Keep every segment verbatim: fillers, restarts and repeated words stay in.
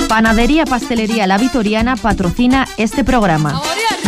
Panadería Pastelería La Vitoriana patrocina este programa.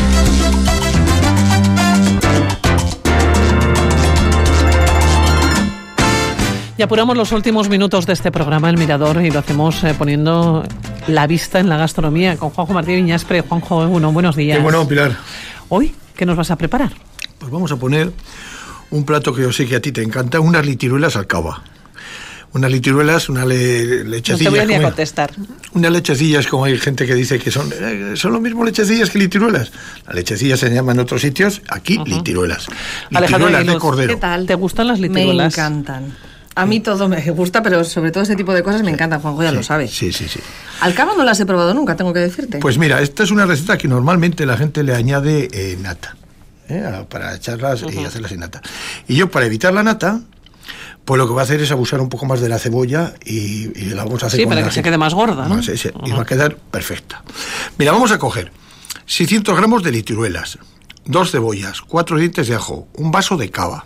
Y apuramos los últimos minutos de este programa El Mirador y lo hacemos eh, poniendo la vista en la gastronomía con Juanjo Martí Viñaspre. Juanjo, bueno, buenos días. Qué bueno, Pilar. ¿Hoy qué nos vas a preparar? Pues vamos a poner un plato que yo sé que a ti te encanta, unas litiruelas al cava. Unas litiruelas, una le, lechecillas. No te voy ni a como, contestar. Unas lechecillas, como hay gente que dice que son eh, son lo mismo lechecillas que litiruelas. Las lechecillas se llaman en otros sitios, aquí uh-huh. litiruelas. Litiruelas de cordero. ¿Qué tal? ¿Te gustan las litiruelas? Me encantan. A mí todo me gusta, pero sobre todo ese tipo de cosas me encantan, Juanjo, ya sí, lo sabes. Sí, sí, sí. Al cabo no las he probado nunca, tengo que decirte. Pues mira, esta es una receta que normalmente la gente le añade eh, nata, ¿eh? para echarlas uh-huh. y hacerlas en nata. Y yo, para evitar la nata, pues lo que voy a hacer es abusar un poco más de la cebolla y, y la vamos a hacer sí, con para la, que se quede más gorda, ¿no? Sí, sí, uh-huh. y va a quedar perfecta. Mira, vamos a coger seiscientos gramos de litiruelas, dos cebollas, cuatro dientes de ajo, un vaso de cava,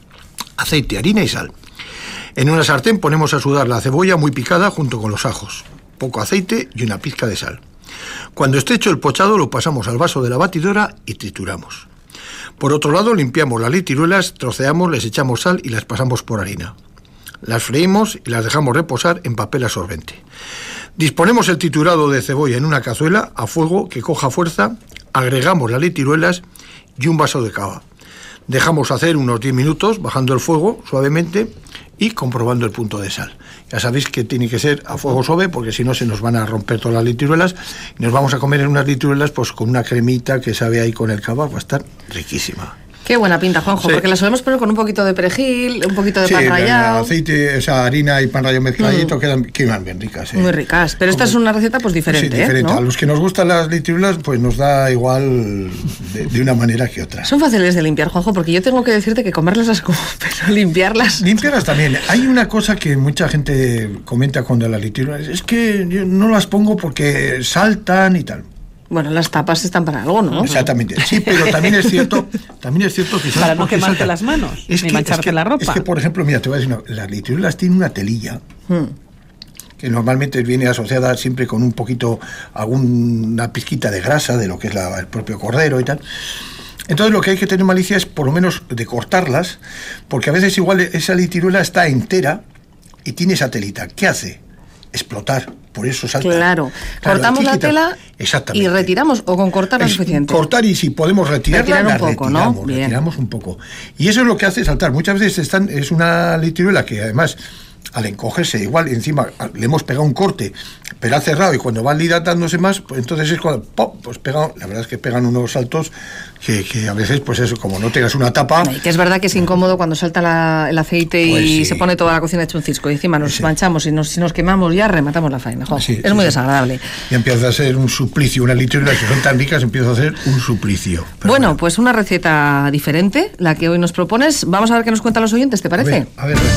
aceite, harina y sal. En una sartén ponemos a sudar la cebolla muy picada junto con los ajos, poco aceite y una pizca de sal. Cuando esté hecho el pochado lo pasamos al vaso de la batidora y trituramos. Por otro lado limpiamos las litiruelas, troceamos, les echamos sal y las pasamos por harina. Las freímos y las dejamos reposar en papel absorbente. Disponemos el triturado de cebolla en una cazuela a fuego que coja fuerza, agregamos las litiruelas y un vaso de cava. Dejamos hacer unos diez minutos bajando el fuego suavemente y comprobando el punto de sal. Ya sabéis que tiene que ser a fuego suave porque si no se nos van a romper todas las litiruelas y nos vamos a comer en unas litiruelas pues con una cremita que sabe ahí con el cava, va a estar riquísima. Qué buena pinta, Juanjo, sí. Porque la solemos poner con un poquito de perejil, un poquito de sí, pan rallado. aceite, esa harina y pan rallado mezcladito, mm. quedan, quedan bien ricas. ¿eh? Muy ricas, pero esta Como, es una receta pues diferente. Sí, diferente. ¿eh? ¿no? A los que nos gustan las litirulas, pues nos da igual de, de una manera que otra. Son fáciles de limpiar, Juanjo, porque yo tengo que decirte que comerlas es como, pero limpiarlas... Limpiarlas también. Hay una cosa que mucha gente comenta cuando las litirulas, es que yo no las pongo porque saltan y tal. Bueno, las tapas están para algo, ¿no? Exactamente, sí, pero también es cierto, también es cierto que para no quemarte salta. Las manos, es ni que, mancharte es que, la ropa. Es que, por ejemplo, mira, te voy a decir, no, las litirulas tienen una telilla hmm. que normalmente viene asociada siempre con un poquito, alguna pizquita de grasa de lo que es la, el propio cordero y tal. Entonces lo que hay que tener malicia es por lo menos de cortarlas, porque a veces igual esa litiruela está entera y tiene esa telita. ¿Qué hace? Explotar. Por eso salta. Claro, claro cortamos la tela y retiramos, o con cortar es suficiente. Cortar y si podemos retirarla, Retirar un la poco, retiramos, ¿no? Bien. retiramos un poco. Y eso es lo que hace saltar. Muchas veces están, es una litiruela que además al encogerse igual encima le hemos pegado un corte, pero ha cerrado y cuando va dilatándose más, pues entonces es cuando ¡pop! Pues pegan, la verdad es que pegan unos saltos que, que a veces pues eso, como no tengas una tapa. Y que es verdad que es incómodo cuando salta la, el aceite pues y sí. se pone toda la cocina hecho un cisco y encima nos sí. manchamos y nos, si nos quemamos ya rematamos la faena. Jo, sí, es sí, muy sí. desagradable. Y empieza a ser un suplicio, una litiruela que son tan ricas empieza a ser un suplicio. Pero bueno, bueno, pues una receta diferente, la que hoy nos propones. Vamos a ver qué nos cuentan los oyentes, ¿te parece? A ver, a ver. A ver.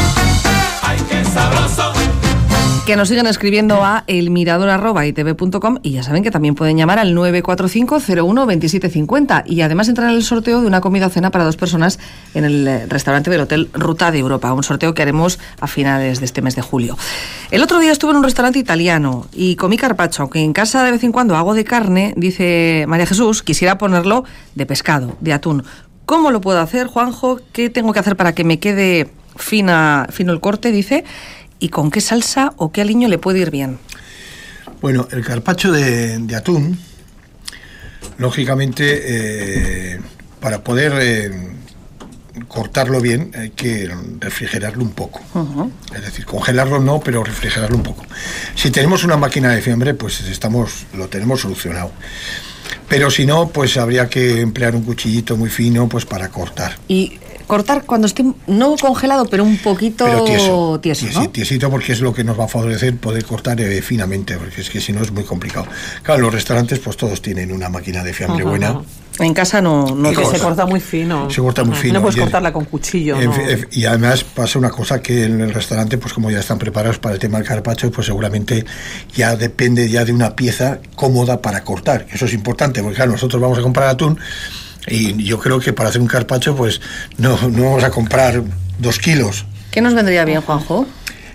Que nos sigan escribiendo a elmirador arroba i t v punto com y ya saben que también pueden llamar al nueve cuatro cinco cero uno veintisiete cincuenta y además entrar en el sorteo de una comida o cena para dos personas en el restaurante del Hotel Ruta de Europa, un sorteo que haremos a finales de este mes de julio. El otro día estuve en un restaurante italiano y comí carpaccio, aunque en casa de vez en cuando hago de carne, dice María Jesús, quisiera ponerlo de pescado, de atún. ¿Cómo lo puedo hacer, Juanjo? ¿Qué tengo que hacer para que me quede fina, fino el corte, dice? ¿Y con qué salsa o qué aliño le puede ir bien? Bueno, el carpaccio de, de atún, lógicamente, eh, para poder eh, cortarlo bien hay que refrigerarlo un poco. Uh-huh. Es decir, congelarlo no, pero refrigerarlo un poco. Si tenemos una máquina de fiambre, pues estamos, lo tenemos solucionado. Pero si no, pues habría que emplear un cuchillito muy fino pues para cortar. Y cortar cuando esté no congelado, pero un poquito pero tieso, tieso, tieso, ¿no? Tiesito, porque es lo que nos va a favorecer poder cortar eh, finamente, porque es que si no es muy complicado. Claro, los restaurantes pues todos tienen una máquina de fiambre uh-huh. buena. En casa no, no que se corta muy fino. Se corta muy fino. No puedes y cortarla el, con cuchillo. En, ¿no? en, y además pasa una cosa que en el restaurante, pues como ya están preparados para el tema del carpaccio, pues seguramente ya depende ya de una pieza cómoda para cortar. Eso es importante, porque claro, nosotros vamos a comprar atún y yo creo que para hacer un carpaccio pues no, no vamos a comprar dos kilos. ¿Qué nos vendría bien, Juanjo?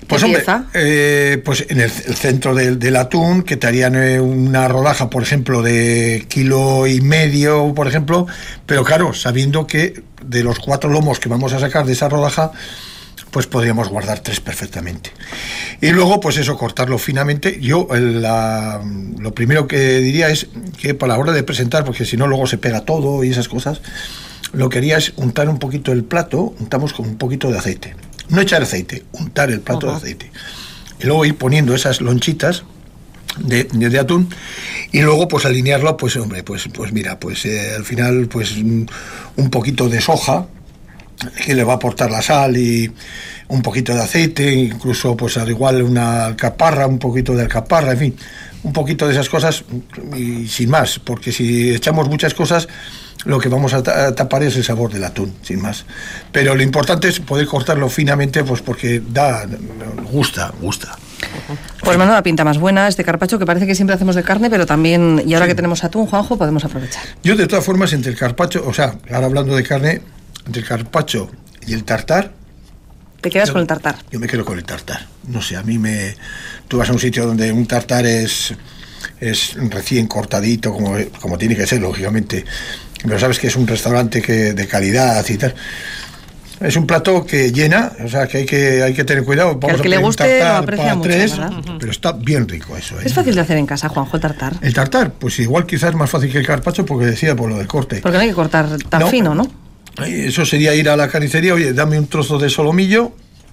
Pues hombre, eh, pues en el, el centro del, del atún, que te harían eh, una rodaja, por ejemplo, de kilo y medio, por ejemplo, pero claro, sabiendo que de los cuatro lomos que vamos a sacar de esa rodaja, pues podríamos guardar tres perfectamente. Y luego, pues eso, cortarlo finamente. Yo el, la, lo primero que diría es que para la hora de presentar, porque si no luego se pega todo y esas cosas, lo que haría es untar un poquito el plato, untamos con un poquito de aceite. No echar aceite, untar el plato uh-huh. de aceite. Y luego ir poniendo esas lonchitas de, de, de atún y luego pues alinearlo, pues hombre, pues, pues mira, pues eh, al final pues un, un poquito de soja que le va a aportar la sal y un poquito de aceite, incluso pues al igual una alcaparra, un poquito de alcaparra, en fin, un poquito de esas cosas y sin más, porque si echamos muchas cosas lo que vamos a tapar es el sabor del atún, sin más. Pero lo importante es poder cortarlo finamente, pues porque da, gusta, gusta. Pues menuda pinta más buena este carpaccio, que parece que siempre hacemos de carne, pero también, y ahora sí. que tenemos atún, Juanjo, podemos aprovechar. Yo de todas formas, entre el carpaccio, o sea, ahora hablando de carne, entre el carpaccio y el tartar... ¿Te quedas yo, con el tartar? Yo me quedo con el tartar. No sé, a mí me... Tú vas a un sitio donde un tartar es... es recién cortadito, como, como tiene que ser, lógicamente, pero sabes que es un restaurante que de calidad y tal. Es un plato que llena, o sea, que hay que hay que tener cuidado. Vamos que al que le guste lo aprecia mucho, tres, ¿verdad? Pero está bien rico eso. ¿eh? Es fácil de hacer en casa, Juanjo, el tartar. El tartar, pues igual quizás más fácil que el carpaccio, porque decía por lo del corte. Porque no hay que cortar tan no, fino, ¿no? Eso sería ir a la carnicería, oye, dame un trozo de solomillo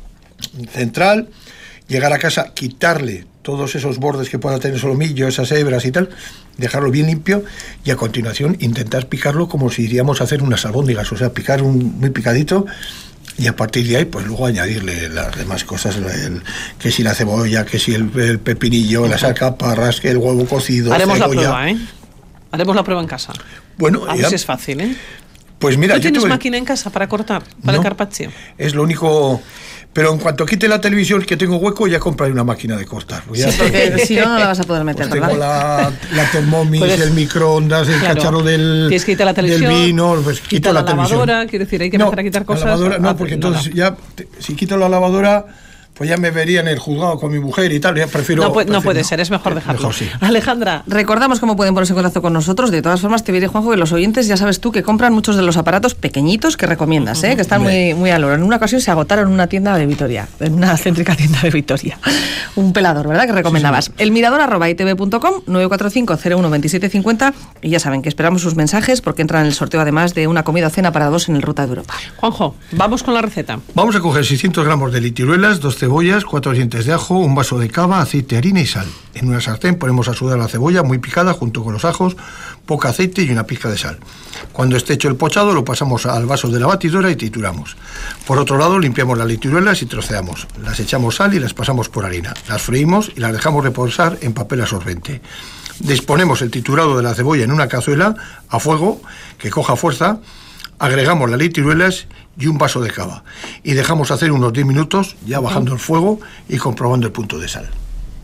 central, llegar a casa, quitarle todos esos bordes que pueda tener solomillo, esas hebras y tal, dejarlo bien limpio y a continuación intentar picarlo como si iríamos a hacer unas albóndigas, o sea, picar un muy picadito y a partir de ahí pues luego añadirle las demás cosas, el, que si la cebolla, que si el, el pepinillo, uh-huh. las alcaparras, que el huevo cocido. Haremos cebolla. la prueba, ¿eh? Haremos la prueba en casa. Bueno, a ver si es fácil, ¿eh? Pues mira, ¿Tú tienes tuve... máquina en casa para cortar, para no, el carpaccio? Es lo único... Pero en cuanto quite la televisión, que tengo hueco, ya compraré una máquina de cortar. Ya sí, porque si no, no la vas a poder meter, pues ¿verdad? Tengo la, la Thermomix, Puedes, el microondas, el claro, cacharro del, tienes que quitar la televisión, del vino, pues quita quito la, la televisión. lavadora, quiero decir, hay que no, empezar a quitar cosas. La lavadora, no, ah, porque no, entonces no. ya, te, si quito la lavadora, pues ya me vería en el juzgado con mi mujer y tal, ya prefiero... No, puede, prefiero, no puede ser, es mejor dejarlo. Mejor, sí. Alejandra. Recordamos cómo pueden ponerse en contacto con nosotros. De todas formas, te diré, Juanjo, que los oyentes, ya sabes tú, que compran muchos de los aparatos pequeñitos que recomiendas, uh-huh. ¿eh? que están muy, muy al oro. En una ocasión se agotaron en una tienda de Vitoria, en una céntrica tienda de Vitoria. Un pelador, ¿verdad?, que recomendabas. Sí, sí. El mirador arroba i t v punto com, nueve cuatro cinco cero uno veintisiete cincuenta, y ya saben que esperamos sus mensajes porque entran en el sorteo además de una comida o cena para dos en el Ruta de Europa. Juanjo, vamos con la receta. Vamos a coger seiscientos gramos de litiruelas, dos cebollas, cuatro dientes de ajo, un vaso de cava, aceite, harina y sal. En una sartén ponemos a sudar la cebolla muy picada junto con los ajos, poco aceite y una pizca de sal. Cuando esté hecho el pochado lo pasamos al vaso de la batidora y trituramos. Por otro lado limpiamos las litiruelas y troceamos. Las echamos sal y las pasamos por harina. Las freímos y las dejamos reposar en papel absorbente. Disponemos el triturado de la cebolla en una cazuela a fuego que coja fuerza. Agregamos las litiruelas y un vaso de cava y dejamos hacer unos diez minutos ya bajando el fuego y comprobando el punto de sal.